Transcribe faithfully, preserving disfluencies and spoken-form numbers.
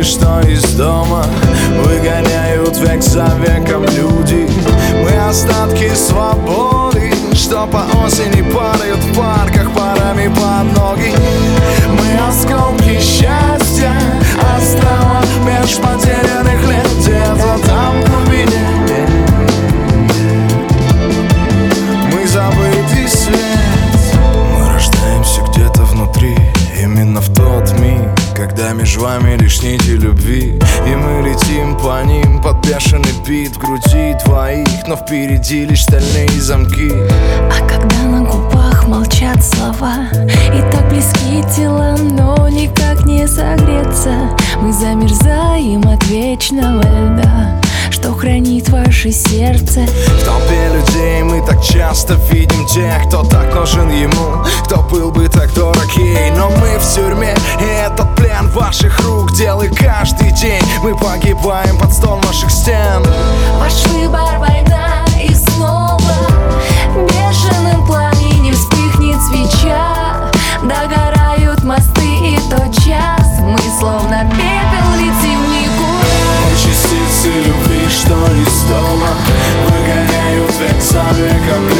что из дома выгоняют век за веком люди. Мы остатки свободы, что по осени падают в парках парами под ноги. Мы осколки счастья, острова меж потерянных лет, где-то там в глубине. Мы забытый свет. Мы рождаемся где-то внутри, именно в тот миг, когда между вами лишь нити любви. И мы летим по ним под бешеный бит в груди твоих, но впереди лишь стальные замки. А когда на губах молчат слова, и так близки тела, но никак не согреться, мы замерзаем от вечного льда, что хранит ваше сердце. В толпе людей мы так часто видим тех, кто так нужен ему, кто был бы так дорог ей. Но мы в тюрьме, и этот плен ваших рук делай каждый день. Мы погибаем под стол наших стен. Ваш выбор — война, и снова бешеным пламенем вспыхнет свеча. Догорают мосты, и тот час мы словно пепел летим в никуда. Частицы любви, что из дома выгоняют век за веком.